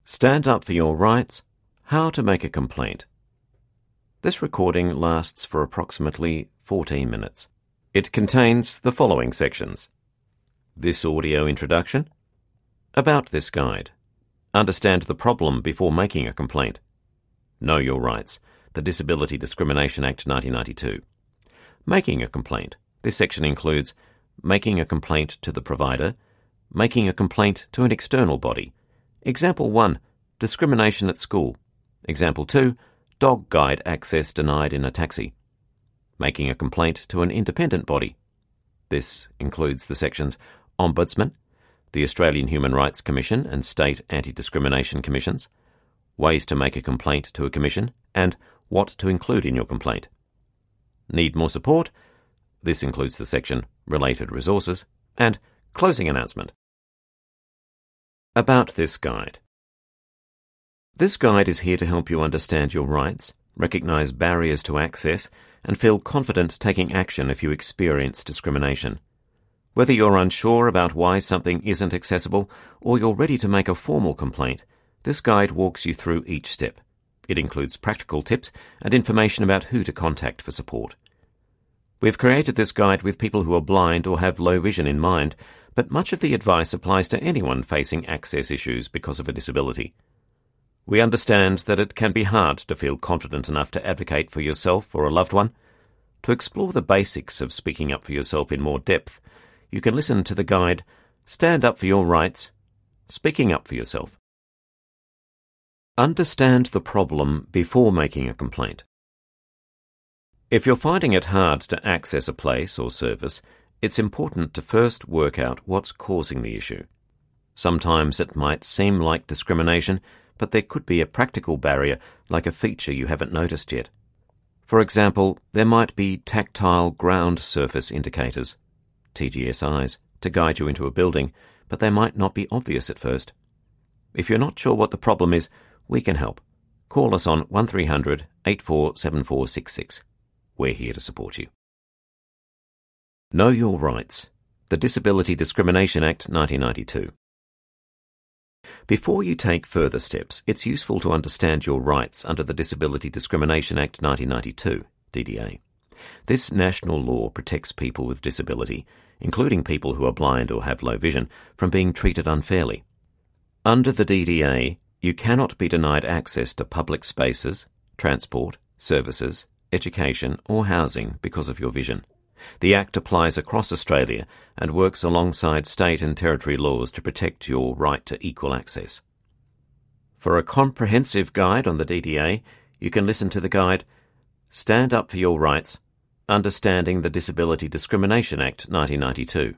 Stand up for your rights. How to make a complaint. This recording lasts for approximately 14 minutes. It contains the following sections: this audio introduction, about this guide, understand the problem before making a complaint, know your rights, the Disability Discrimination Act 1992. Making a complaint. This section includes making a complaint to the provider, making a complaint to an external body. Example 1, discrimination at school. Example 2, dog guide access denied in a taxi. Making a complaint to an independent body. This includes the sections Ombudsman, the Australian Human Rights Commission and State Anti-Discrimination Commissions, ways to make a complaint to a commission, and what to include in your complaint. Need more support? This includes the section Related Resources and Closing Announcement. About this guide. This guide is here to help you understand your rights, recognise barriers to access, and feel confident taking action if you experience discrimination. Whether you're unsure about why something isn't accessible or you're ready to make a formal complaint, this guide walks you through each step. It includes practical tips and information about who to contact for support. We've created this guide with people who are blind or have low vision in mind, but much of the advice applies to anyone facing access issues because of a disability. We understand that it can be hard to feel confident enough to advocate for yourself or a loved one. To explore the basics of speaking up for yourself in more depth, you can listen to the guide Stand Up for Your Rights, Speaking Up for Yourself. Understand the problem before making a complaint. If you're finding it hard to access a place or service, it's important to first work out what's causing the issue. Sometimes it might seem like discrimination, but there could be a practical barrier like a feature you haven't noticed yet. For example, there might be tactile ground surface indicators, TGSIs, to guide you into a building, but they might not be obvious at first. If you're not sure what the problem is, we can help. Call us on 1300 847466. We're here to support you. Know your rights. The Disability Discrimination Act 1992. Before you take further steps, it's useful to understand your rights under the Disability Discrimination Act 1992, DDA. This national law protects people with disability, including people who are blind or have low vision, from being treated unfairly. Under the DDA, you cannot be denied access to public spaces, transport, services, education or housing because of your vision. The Act applies across Australia and works alongside state and territory laws to protect your right to equal access. For a comprehensive guide on the DDA, you can listen to the guide Stand Up for Your Rights, Understanding the Disability Discrimination Act 1992.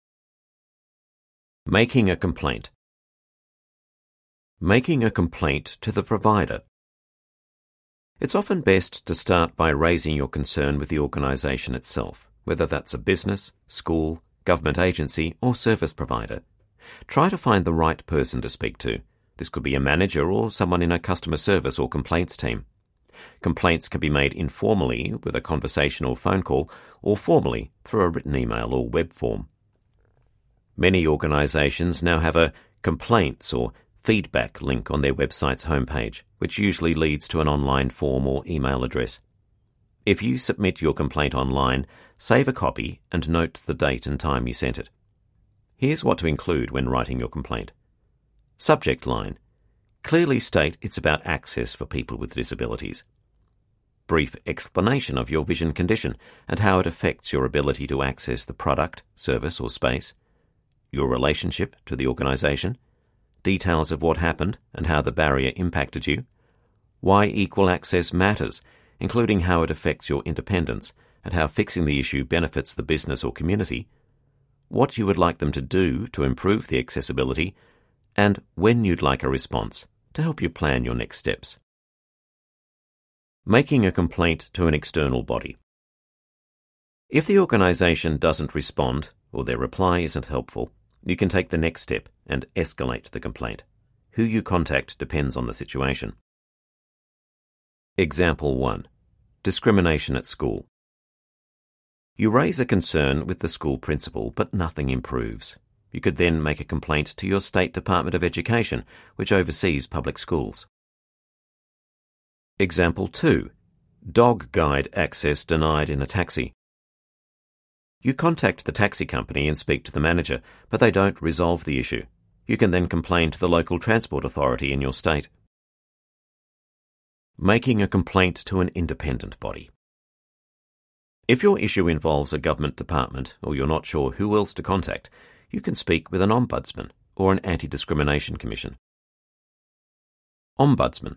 Making a complaint. Making a complaint to the provider. It's often best to start by raising your concern with the organisation itself, whether that's a business, school, government agency or service provider. Try to find the right person to speak to. This could be a manager or someone in a customer service or complaints team. Complaints can be made informally with a conversation or phone call, or formally through a written email or web form. Many organisations now have a complaints or feedback link on their website's homepage, which usually leads to an online form or email address. If you submit your complaint online, save a copy and note the date and time you sent it. Here's what to include when writing your complaint. Subject line. Clearly state it's about access for people with disabilities. Brief explanation of your vision condition and how it affects your ability to access the product, service or space. Your relationship to the organisation. Details of what happened and how the barrier impacted you. Why equal access matters, including how it affects your independence and how fixing the issue benefits the business or community. What you would like them to do to improve the accessibility, and when you'd like a response to help you plan your next steps. Making a complaint to an external body. If the organisation doesn't respond or their reply isn't helpful, you can take the next step and escalate the complaint. Who you contact depends on the situation. Example 1. Discrimination at school. You raise a concern with the school principal, but nothing improves. You could then make a complaint to your State Department of Education, which oversees public schools. Example 2. Dog guide access denied in a taxi. You contact the taxi company and speak to the manager, but they don't resolve the issue. You can then complain to the local transport authority in your state. Making a complaint to an independent body. If your issue involves a government department or you're not sure who else to contact, you can speak with an ombudsman or an anti-discrimination commission. Ombudsman.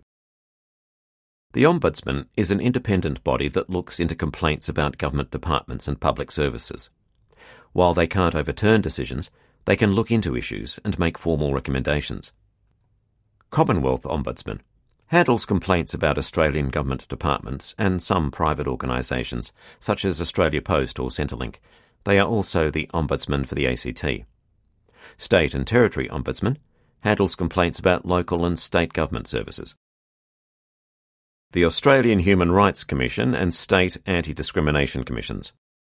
The Ombudsman is an independent body that looks into complaints about government departments and public services. While they can't overturn decisions, they can look into issues and make formal recommendations. Commonwealth Ombudsman handles complaints about Australian government departments and some private organisations, such as Australia Post or Centrelink. They are also the Ombudsman for the ACT. State and Territory Ombudsman handles complaints about local and state government services. The Australian Human Rights Commission and State Anti-Discrimination Commissions.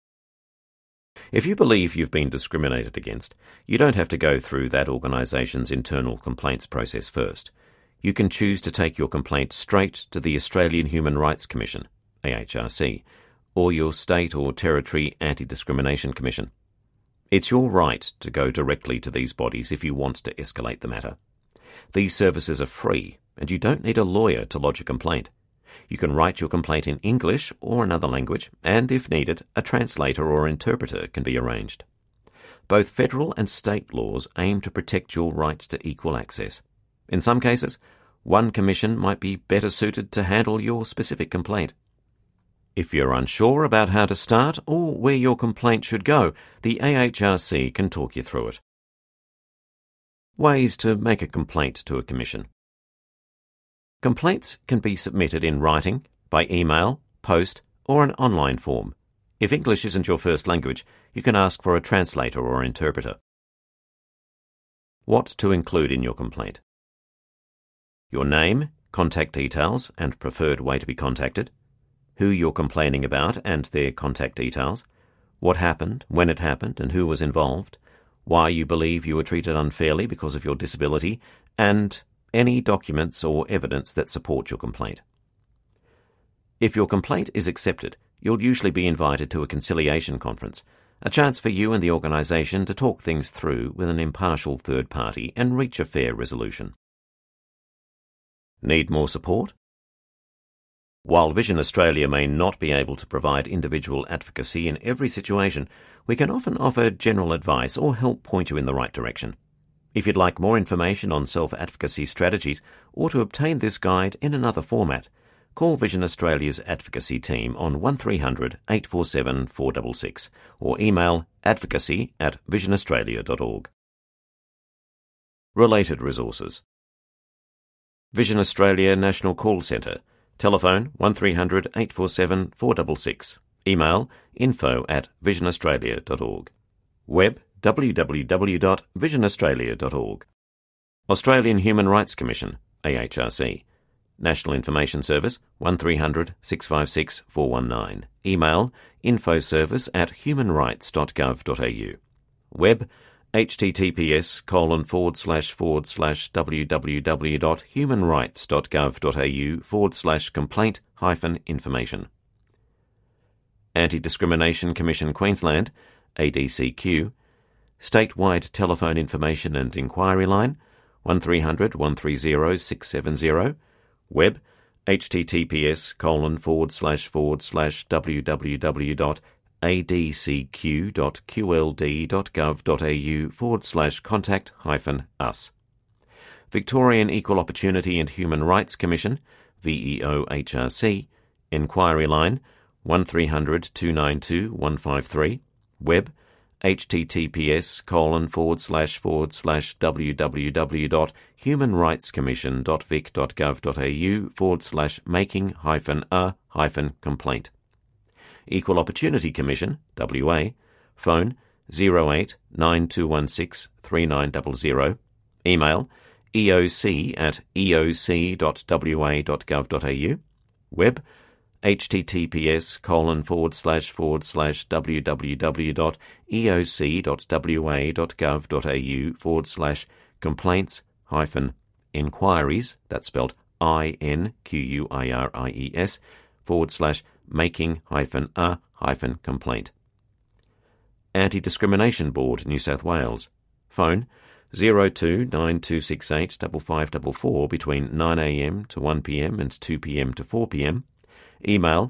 If you believe you've been discriminated against, you don't have to go through that organisation's internal complaints process first. You can choose to take your complaint straight to the Australian Human Rights Commission, AHRC, or your State or Territory Anti-Discrimination Commission. It's your right to go directly to these bodies if you want to escalate the matter. These services are free, and you don't need a lawyer to lodge a complaint. You can write your complaint in English or another language, and if needed, a translator or interpreter can be arranged. Both federal and state laws aim to protect your right to equal access. In some cases, one commission might be better suited to handle your specific complaint. If you're unsure about how to start or where your complaint should go, the AHRC can talk you through it. Ways to make a complaint to a commission. Complaints can be submitted in writing, by email, post, or an online form. If English isn't your first language, you can ask for a translator or interpreter. What to include in your complaint. Your name, contact details, and preferred way to be contacted. Who you're complaining about and their contact details. What happened, when it happened, and who was involved. Why you believe you were treated unfairly because of your disability, and any documents or evidence that support your complaint. If your complaint is accepted, you'll usually be invited to a conciliation conference, a chance for you and the organisation to talk things through with an impartial third party and reach a fair resolution. Need more support? While Vision Australia may not be able to provide individual advocacy in every situation, we can often offer general advice or help point you in the right direction. If you'd like more information on self-advocacy strategies or to obtain this guide in another format, call Vision Australia's advocacy team on 1300 847 466 or email advocacy@visionaustralia.org. Related resources. Vision Australia National Call Centre. Telephone 1300 847 466. Email info@visionaustralia.org. Web www.visionaustralia.org. Australian Human Rights Commission, AHRC. National Information Service 1300 656 419. Email infoservice@humanrights.gov.au. Web https://www.humanrights.gov.au/complaint-information. Anti-Discrimination Commission Queensland, ADCQ. Statewide Telephone Information and Inquiry Line 1300 130 670. Web https://www.adcq.qld.gov.au/contact-us. Victorian Equal Opportunity and Human Rights Commission, VEO-HRC. Inquiry Line 1300 292 153. Web https://www.humanrightscommission.vic.gov.au/making-a-complaint. Equal Opportunity Commission, WA. Phone 08 9216 3900. Email eoc@eoc.wa.gov.au. Web https://www.eoc.wa.gov.au/complaints-inquiries, that's spelled INQUIRIES/making-a-complaint. Anti-Discrimination Board, New South Wales. Phone 02 9268 5544 between 9am to 1pm and 2pm to 4pm. Email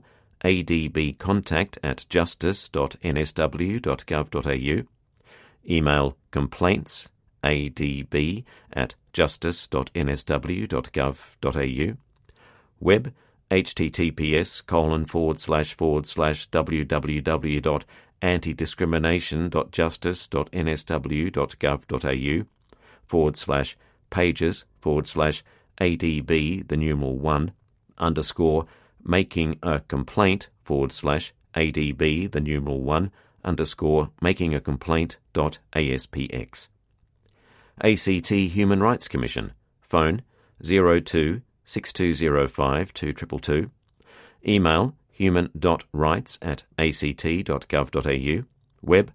adbcontact@justice.nsw.gov.au. Email complaints adb@justice.nsw.gov.au. Web https://www.anti-discrimination.justice.nsw.gov.au/pages/making-a-complaint.aspx. ACT Human Rights Commission. Phone 02 6205 2222. Email human.rights@act.gov.au. Web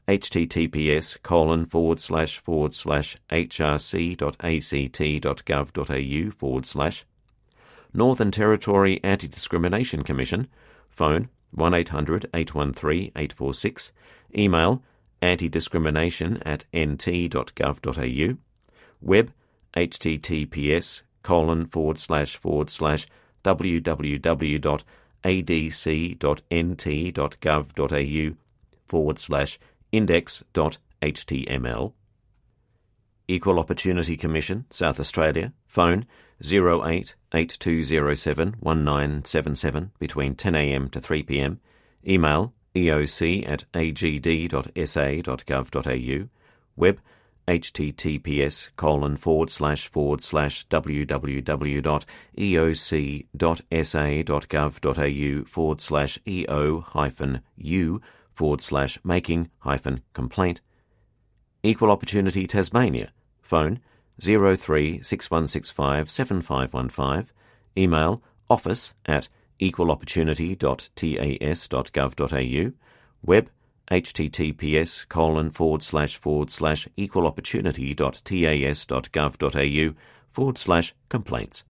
https://hrc.act.gov.au/ Northern Territory Anti-Discrimination Commission. Phone 1800-813-846. Email antidiscrimination@nt.gov.au. Web https://www.adc.nt.gov.au/index.html. Equal Opportunity Commission, South Australia. Phone 08 8207 1977 between 10am to 3pm. Email eoc@agd.sa.gov.au. Web https://www.eo.sa.gov.au/eo-u/making-complaint. Equal Opportunity Tasmania. Phone 03 6165 7515. Email office@equalopportunity.tas.gov.au. Web https://equalopportunity.tas.gov.au/complaints.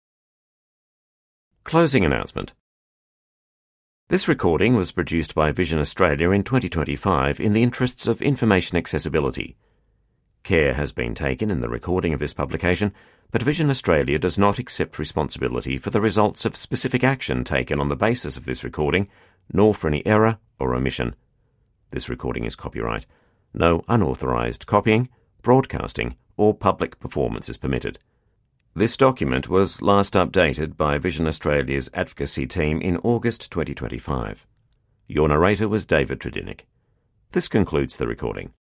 Closing announcement. This recording was produced by Vision Australia in 2025 in the interests of information accessibility. Care has been taken in the recording of this publication, but Vision Australia does not accept responsibility for the results of specific action taken on the basis of this recording, nor for any error or omission. This recording is copyright. No unauthorised copying, broadcasting, or public performance is permitted. This document was last updated by Vision Australia's advocacy team in August 2025. Your narrator was David Tredinnick. This concludes the recording.